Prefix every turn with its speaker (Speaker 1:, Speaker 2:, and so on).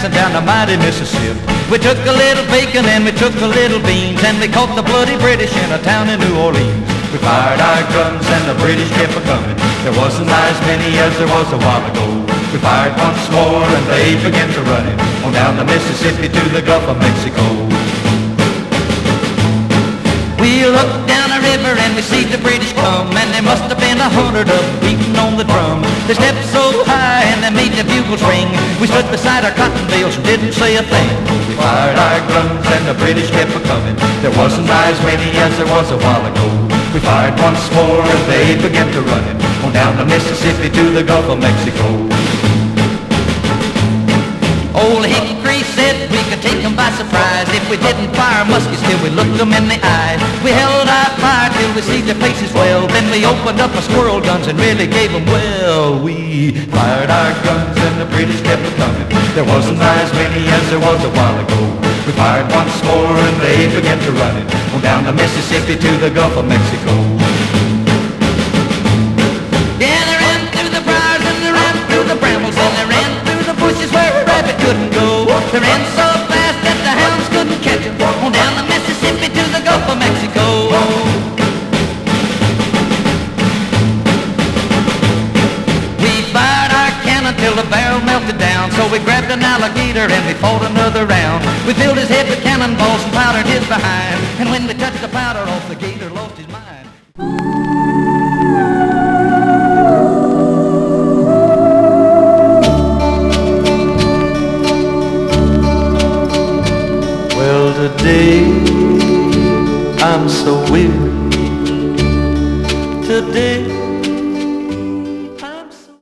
Speaker 1: passing down the mighty Mississippi. We took a little bacon and we took a little beans, and we caught the bloody British in a town in New Orleans. We fired our guns and the British kept a-coming. There wasn't as many as there was a while ago. We fired once more and they began to run it on down the Mississippi to the Gulf of Mexico. We looked down the river and we see the British come, and there must have been 100 of them beating on the drum. They stepped so high and they made the bugles ring. We stood beside our cotton bales and didn't say a thing. We fired our guns and the British kept a-coming. There wasn't as many as there was a while ago. We fired once more and they began to run it on down the Mississippi to the Gulf of Mexico. Old Hickory said we could take them by surprise if we didn't fire muskets till we looked them in the eye. We held our fire till we see their faces well, then we opened up our squirrel guns and really gave them well. We fired our guns and the British kept coming. There wasn't as many as there was a while ago. We fired once more and they began to run it on down the Mississippi to the Gulf of Mexico. Yeah, they ran through the briars and they ran through the brambles and they ran through the bushes where a rabbit couldn't go. They ran so fast that the hounds couldn't catch them on down the Mississippi to the Gulf of Mexico. We fired our cannon till the barrel melted down, so we grabbed an alligator and we fought another round. We filled his head with cannonballs and powdered his behind, and when we touched the powder off, the gator lost his mind. Well, today I'm so weary. Today